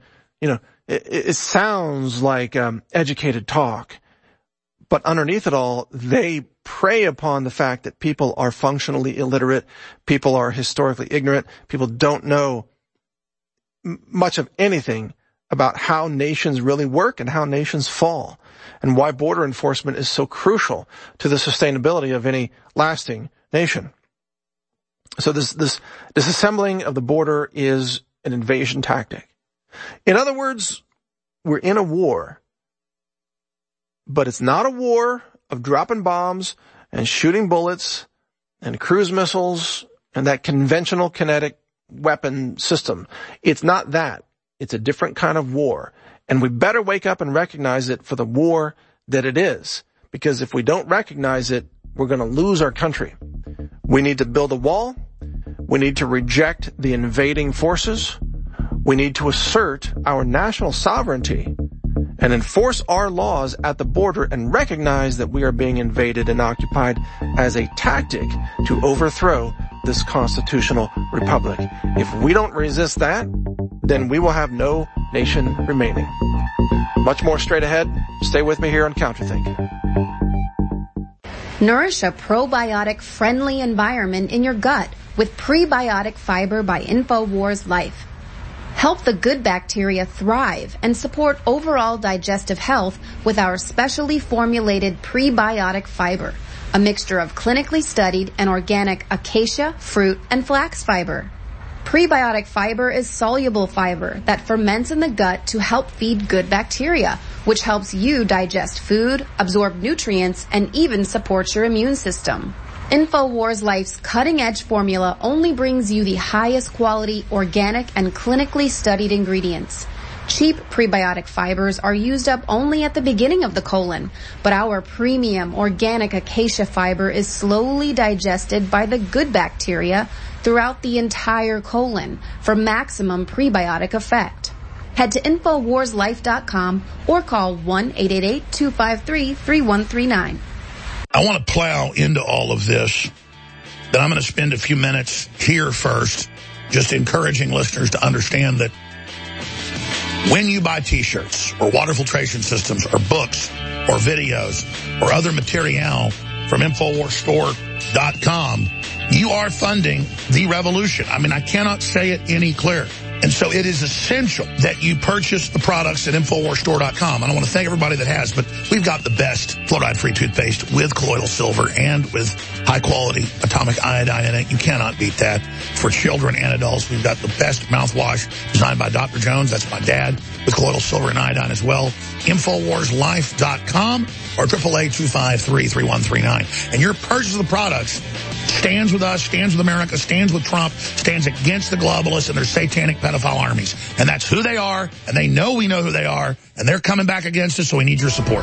Speaker 2: it sounds like educated talk. But underneath it all, they prey upon the fact that people are functionally illiterate. People are historically ignorant. People don't know much of anything about how nations really work and how nations fall, and why border enforcement is so crucial to the sustainability of any lasting nation. So this disassembling of the border is an invasion tactic. In other words, we're in a war, but it's not a war of dropping bombs and shooting bullets and cruise missiles and that conventional kinetic weapon system. It's not that. It's a different kind of war, and we better wake up and recognize it for the war that it is, because if we don't recognize it, we're going to lose our country. We need to build a wall. We need to reject the invading forces. We need to assert our national sovereignty and enforce our laws at the border and recognize that we are being invaded and occupied as a tactic to overthrow this constitutional republic. If we don't resist that, then we will have no nation remaining. Much more straight ahead. Stay with me here on Counterthink.
Speaker 8: Nourish a probiotic-friendly environment in your gut with Prebiotic Fiber by InfoWars Life. Help the good bacteria thrive and support overall digestive health with our specially formulated prebiotic fiber, a mixture of clinically studied and organic acacia, fruit, and flax fiber. Prebiotic fiber is soluble fiber that ferments in the gut to help feed good bacteria, which helps you digest food, absorb nutrients, and even supports your immune system. InfoWars Life's cutting-edge formula only brings you the highest quality, organic, and clinically studied ingredients. Cheap prebiotic fibers are used up only at the beginning of the colon, but our premium organic acacia fiber is slowly digested by the good bacteria throughout the entire colon for maximum prebiotic effect. Head to InfoWarsLife.com or call 1-888-253-3139.
Speaker 4: I want to plow into all of this, but I'm going to spend a few minutes here first just encouraging listeners to understand that when you buy T-shirts or water filtration systems or books or videos or other material from InfoWarsStore.com, you are funding the revolution. I mean, I cannot say it any clearer. And so it is essential that you purchase the products at InfoWarsStore.com. I don't want to thank everybody that has, but we've got the best fluoride-free toothpaste with colloidal silver and with high-quality atomic iodine in it. You cannot beat that. For children and adults, we've got the best mouthwash designed by Dr. Jones. That's my dad, with colloidal silver and iodine as well. InfoWarsLife.com or 888-253-3139. And your purchase of the products stands with us, stands with America, stands with Trump, stands against the globalists and their satanic pedophile armies. And that's who they are, and they know we know who they are, and they're coming back against us, so we need your support.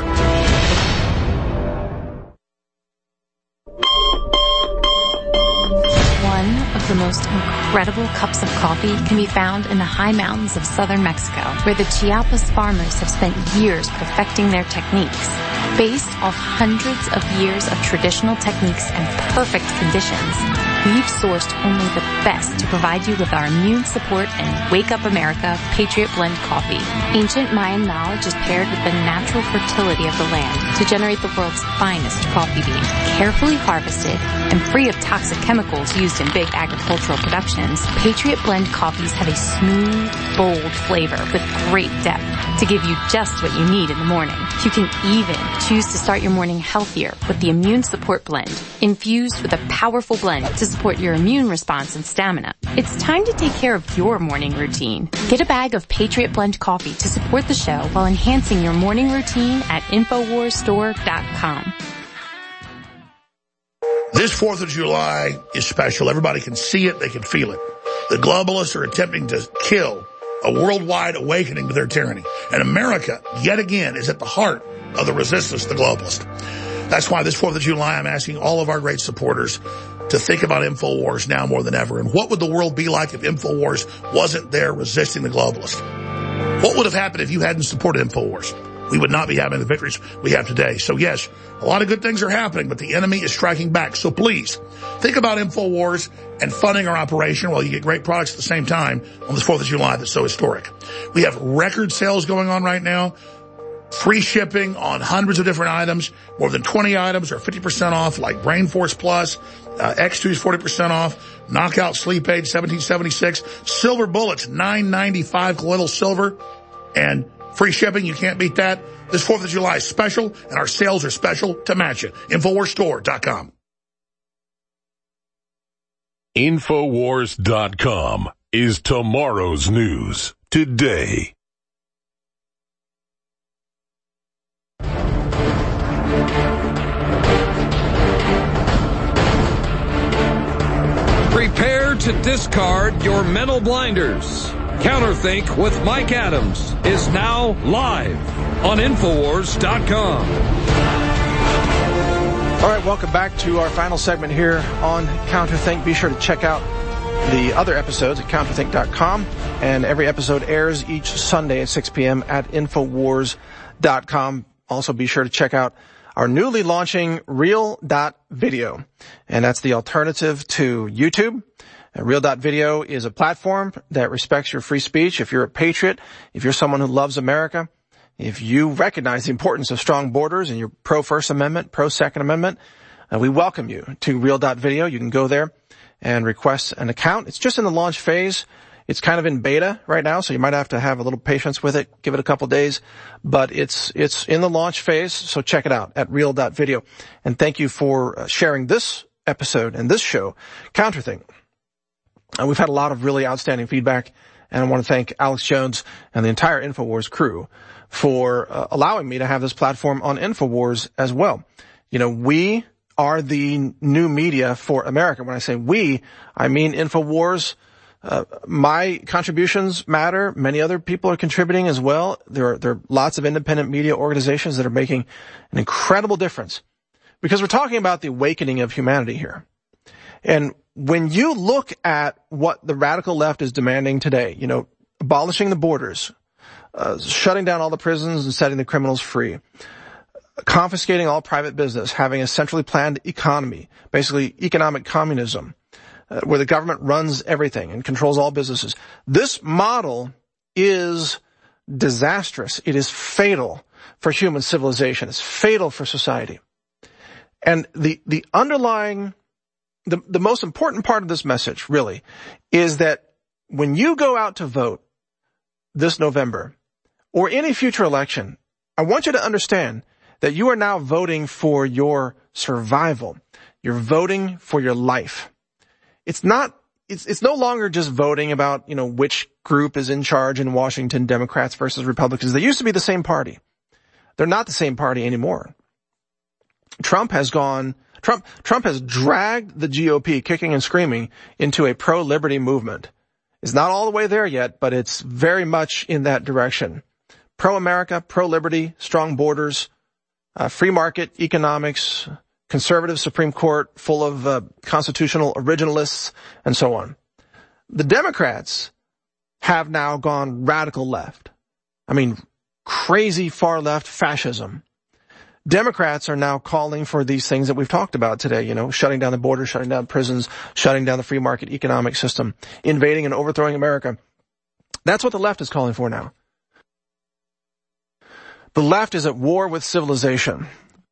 Speaker 5: One of the most incredible cups of coffee can be found in the high mountains of southern Mexico, where the Chiapas farmers have spent years perfecting their techniques. Based off hundreds of years of traditional techniques and perfect conditions, we've sourced only the best to provide you with our immune support and Wake Up America Patriot Blend coffee. Ancient Mayan knowledge is paired with the natural fertility of the land to generate the world's finest coffee beans, carefully harvested and free of toxic chemicals used in big agricultural productions. Patriot Blend coffees have a smooth, bold flavor with great depth to give you just what you need in the morning. You can even choose to start your morning healthier with the Immune Support Blend, infused with a powerful blend to support your immune response and stamina. It's time to take care of your morning routine. Get a bag of Patriot Blend coffee to support the show while enhancing your morning routine at InfoWarsStore.com.
Speaker 4: This 4th of July is special. Everybody can see it. They can feel it. The globalists are attempting to kill a worldwide awakening to their tyranny. And America, yet again, is at the heart of the resistance to the globalists. That's why this 4th of July, I'm asking all of our great supporters to think about InfoWars now more than ever. And what would the world be like if InfoWars wasn't there resisting the globalists? What would have happened if you hadn't supported InfoWars? We would not be having the victories we have today. So yes, a lot of good things are happening, but the enemy is striking back. So please, think about InfoWars and funding our operation while you get great products at the same time on this 4th of July that's so historic. We have record sales going on right now. Free shipping on hundreds of different items. More than 20 items are 50% off, like Brain Force Plus. X2 is 40% off. Knockout Sleep Aid, $17.76. Silver Bullets, $9.95 colloidal silver. And free shipping, you can't beat that. This 4th of July is special, and our sales are special to match it. InfoWarsStore.com.
Speaker 1: InfoWars.com is tomorrow's news today.
Speaker 6: Prepare to discard your mental blinders. Counterthink with Mike Adams is now live on InfoWars.com.
Speaker 2: All right, welcome back to our final segment here on Counterthink. Be sure to check out the other episodes at counterthink.com, and every episode airs each Sunday at 6 p.m. at InfoWars.com. Also, be sure to check out our newly launching Real.video, and that's the alternative to YouTube. Real.video is a platform that respects your free speech. If you're a patriot, if you're someone who loves America, if you recognize the importance of strong borders and you're pro-First Amendment, pro-Second Amendment, we welcome you to Real.video. You can go there and request an account. It's just in the launch phase. It's kind of in beta right now, so you might have to have a little patience with it. Give it a couple days. But it's in the launch phase, so check it out at Real.video. And thank you for sharing this episode and this show, Counterthink. We've had a lot of really outstanding feedback, and I want to thank Alex Jones and the entire InfoWars crew for allowing me to have this platform on InfoWars as well. You know, we are the new media for America. When I say we, I mean InfoWars. My contributions matter. Many other people are contributing as well. There are lots of independent media organizations that are making an incredible difference, because we're talking about the awakening of humanity here. And when you look at what the radical left is demanding today, you know, abolishing the borders, shutting down all the prisons and setting the criminals free, confiscating all private business, having a centrally planned economy, basically economic communism, where the government runs everything and controls all businesses. This model is disastrous. It is fatal for human civilization. It's fatal for society. And the underlying, the most important part of this message really is that when you go out to vote this November or any future election, I want you to understand that you are now voting for your survival. You're voting for your life. It's no longer just voting about, which group is in charge in Washington, Democrats versus Republicans. They used to be the same party. They're not the same party anymore. Trump has dragged the GOP kicking and screaming into a pro-liberty movement. It's not all the way there yet, but it's very much in that direction. Pro-America, pro-liberty, strong borders, free market economics, conservative Supreme Court full of constitutional originalists, and so on. The Democrats have now gone radical left. I mean, crazy far left fascism. Democrats are now calling for these things that we've talked about today, shutting down the border, shutting down prisons, shutting down the free market economic system, invading and overthrowing America. That's what the left is calling for now. The left is at war with civilization.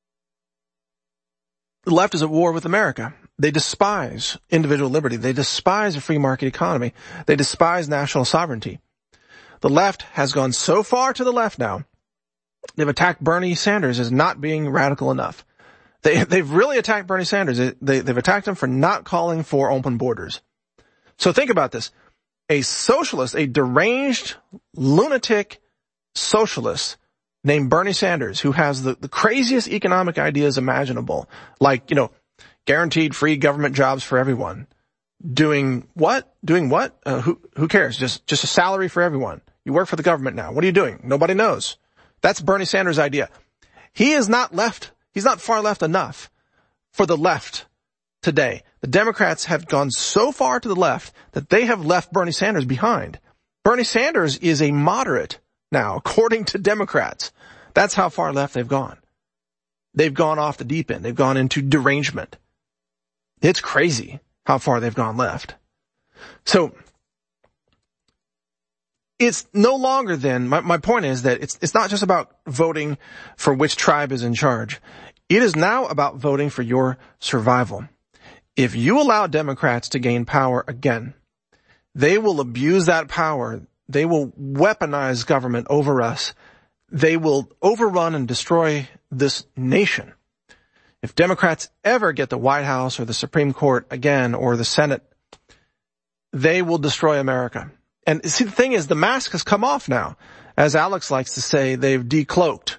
Speaker 2: The left is at war with America. They despise individual liberty. They despise a free market economy. They despise national sovereignty. The left has gone so far to the left now. They've attacked Bernie Sanders as not being radical enough. They've really attacked Bernie Sanders. They've attacked him for not calling for open borders. So think about this. A socialist, a deranged, lunatic socialist named Bernie Sanders, who has the craziest economic ideas imaginable, like, guaranteed free government jobs for everyone. Doing what? Who cares? Just a salary for everyone. You work for the government now. What are you doing? Nobody knows. That's Bernie Sanders' idea. He is not left. He's not far left enough for the left today. The Democrats have gone so far to the left that they have left Bernie Sanders behind. Bernie Sanders is a moderate now, according to Democrats. That's how far left they've gone. They've gone off the deep end. They've gone into derangement. It's crazy how far they've gone left. So it's no longer then, my point is that it's not just about voting for which tribe is in charge. It is now about voting for your survival. If you allow Democrats to gain power again, they will abuse that power. They will weaponize government over us. They will overrun and destroy this nation. If Democrats ever get the White House or the Supreme Court again or the Senate, they will destroy America. And see, the thing is, the mask has come off now. As Alex likes to say, they've decloaked.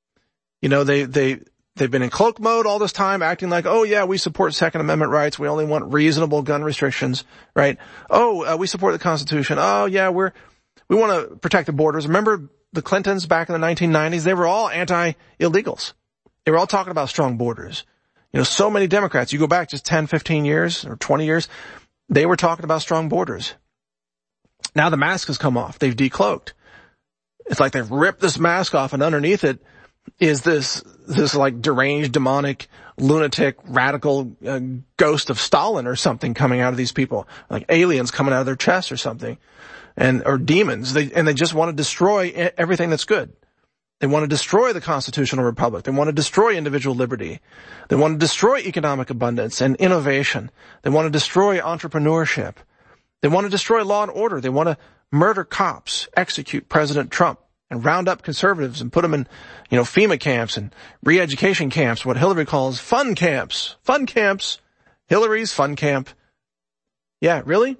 Speaker 2: They've been in cloak mode all this time, acting like, oh yeah, we support Second Amendment rights. We only want reasonable gun restrictions, right? We support the Constitution. Oh yeah, we want to protect the borders. Remember the Clintons back in the 1990s? They were all anti-illegals. They were all talking about strong borders. So many Democrats, you go back just 10, 15 years or 20 years, they were talking about strong borders. Now the mask has come off. They've decloaked. It's like they've ripped this mask off, and underneath it is this like deranged, demonic, lunatic, radical ghost of Stalin or something coming out of these people, like aliens coming out of their chests or something, or demons. They just want to destroy everything that's good. They want to destroy the constitutional republic. They want to destroy individual liberty. They want to destroy economic abundance and innovation. They want to destroy entrepreneurship. They want to destroy law and order. They want to murder cops, execute President Trump, and round up conservatives and put them in, FEMA camps and re-education camps, what Hillary calls fun camps. Fun camps. Hillary's fun camp. Yeah, really?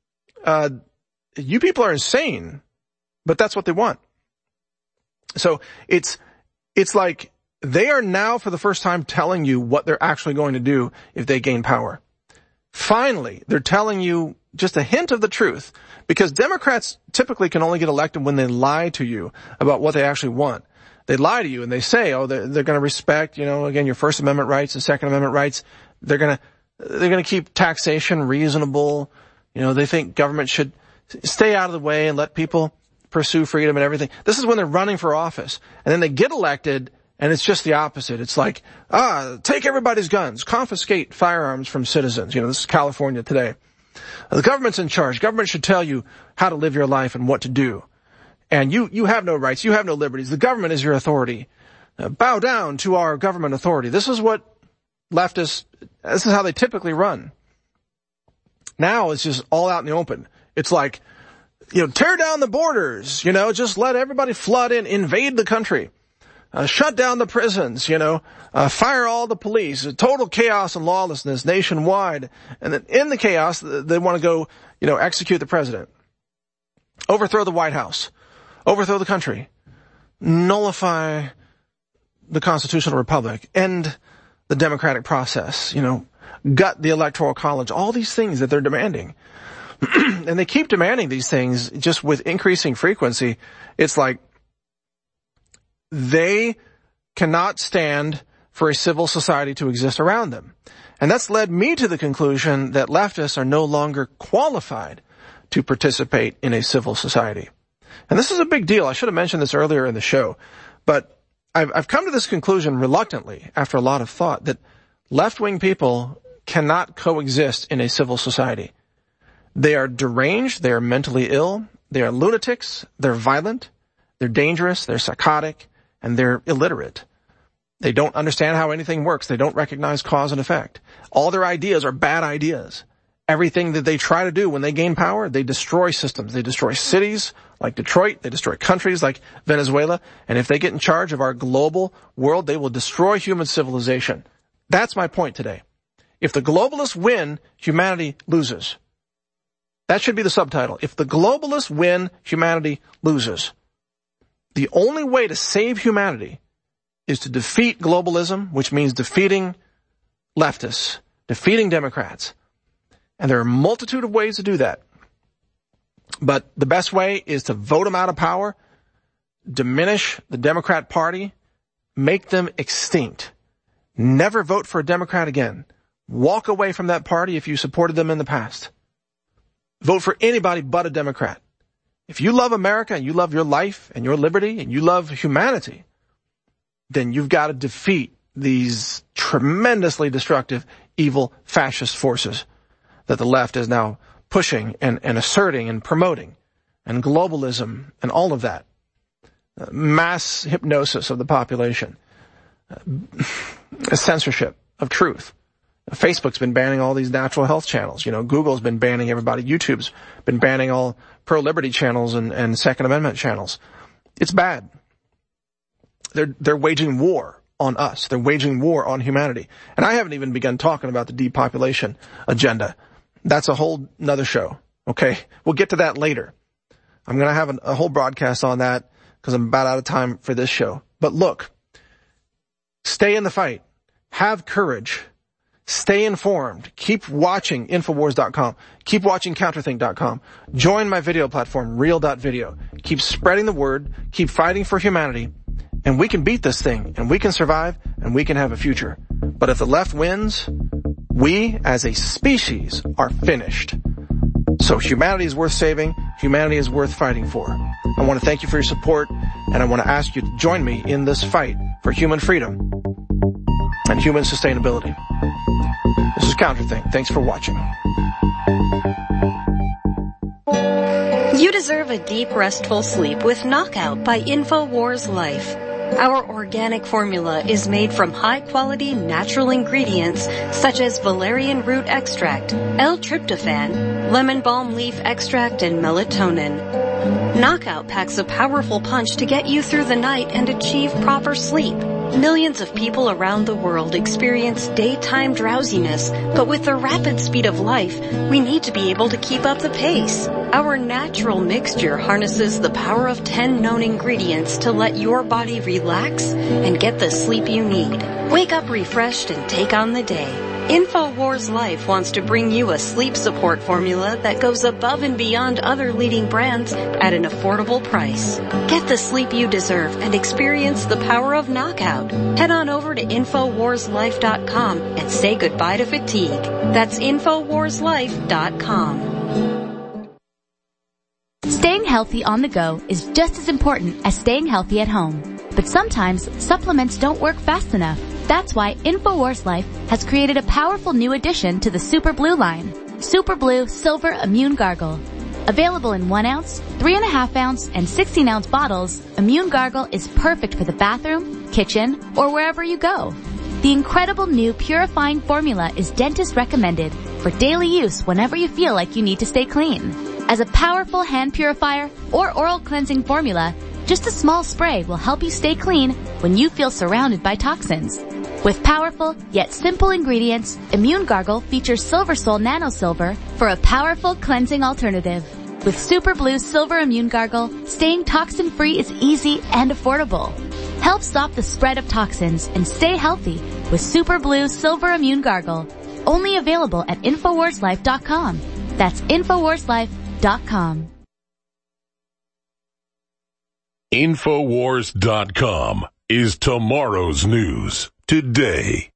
Speaker 2: You people are insane, but that's what they want. So it's like they are now for the first time telling you what they're actually going to do if they gain power. Finally, they're telling you just a hint of the truth, because Democrats typically can only get elected when they lie to you about what they actually want. They lie to you and they say, they're going to respect, again, your First Amendment rights and Second Amendment rights. They're going to keep taxation reasonable. They think government should stay out of the way and let people pursue freedom and everything. This is when they're running for office. And then they get elected and it's just the opposite. It's like, take everybody's guns, confiscate firearms from citizens. This is California today. The government's in charge. Government should tell you how to live your life and what to do. And you have no rights. You have no liberties. The government is your authority. Bow down to our government authority. This is what leftists, this is how they typically run. Now it's just all out in the open. It's like, tear down the borders, just let everybody flood in, invade the country, shut down the prisons, fire all the police, total chaos and lawlessness nationwide. And then in the chaos, they want to go, execute the president, overthrow the White House, overthrow the country, nullify the constitutional republic, end the democratic process, gut the electoral college, all these things that they're demanding. And they keep demanding these things just with increasing frequency. It's like they cannot stand for a civil society to exist around them. And that's led me to the conclusion that leftists are no longer qualified to participate in a civil society. And this is a big deal. I should have mentioned this earlier in the show, but I've come to this conclusion reluctantly after a lot of thought that left-wing people cannot coexist in a civil society. They are deranged, they are mentally ill, they are lunatics, they're violent, they're dangerous, they're psychotic, and they're illiterate. They don't understand how anything works. They don't recognize cause and effect. All their ideas are bad ideas. Everything that they try to do when they gain power, they destroy systems. They destroy cities like Detroit. They destroy countries like Venezuela. And if they get in charge of our global world, they will destroy human civilization. That's my point today. If the globalists win, humanity loses. That should be the subtitle. If the globalists win, humanity loses. The only way to save humanity is to defeat globalism, which means defeating leftists, defeating Democrats. And there are a multitude of ways to do that. But the best way is to vote them out of power, diminish the Democrat Party, make them extinct. Never vote for a Democrat again. Walk away from that party if you supported them in the past. Vote for anybody but a Democrat. If you love America and you love your life and your liberty and you love humanity, then you've got to defeat these tremendously destructive, evil, fascist forces that the left is now pushing and asserting and promoting, and globalism and all of that. Mass hypnosis of the population. Censorship of truth. Facebook's been banning all these natural health channels. Google's been banning everybody. YouTube's been banning all pro-liberty channels and Second Amendment channels. It's bad. They're waging war on us. They're waging war on humanity. And I haven't even begun talking about the depopulation agenda. That's a whole nother show. Okay? We'll get to that later. I'm going to have a whole broadcast on that because I'm about out of time for this show. But look, stay in the fight. Have courage. Stay informed. Keep watching Infowars.com. Keep watching Counterthink.com. Join my video platform, Real.video. Keep spreading the word. Keep fighting for humanity. And we can beat this thing. And we can survive. And we can have a future. But if the left wins, we as a species are finished. So humanity is worth saving. Humanity is worth fighting for. I want to thank you for your support. And I want to ask you to join me in this fight for human freedom and human sustainability. This is Counterthink. Thanks for watching.
Speaker 9: You deserve a deep, restful sleep with Knockout by InfoWars Life. Our organic formula is made from high-quality natural ingredients such as valerian root extract, L-tryptophan, lemon balm leaf extract, and melatonin. Knockout packs a powerful punch to get you through the night and achieve proper sleep. Millions of people around the world experience daytime drowsiness, but with the rapid speed of life, we need to be able to keep up the pace. Our natural mixture harnesses the power of 10 known ingredients to let your body relax and get the sleep you need. Wake up refreshed and take on the day. InfoWars Life wants to bring you a sleep support formula that goes above and beyond other leading brands at an affordable price. Get the sleep you deserve and experience the power of Knockout. Head on over to InfoWarsLife.com and say goodbye to fatigue. That's InfoWarsLife.com.
Speaker 10: Staying healthy on the go is just as important as staying healthy at home. But sometimes supplements don't work fast enough. That's why InfoWars Life has created a powerful new addition to the Super Blue line. Super Blue Silver Immune Gargle. Available in 1 ounce, 3.5 ounce, and 16 ounce bottles, Immune Gargle is perfect for the bathroom, kitchen, or wherever you go. The incredible new purifying formula is dentist recommended for daily use whenever you feel like you need to stay clean. As a powerful hand purifier or oral cleansing formula, just a small spray will help you stay clean when you feel surrounded by toxins. With powerful yet simple ingredients, Immune Gargle features Silver Sol Nano Silver for a powerful cleansing alternative. With Super Blue Silver Immune Gargle, staying toxin-free is easy and affordable. Help stop the spread of toxins and stay healthy with Super Blue Silver Immune Gargle. Only available at InfoWarsLife.com. That's InfoWarsLife.com.
Speaker 1: Infowars.com is tomorrow's news today.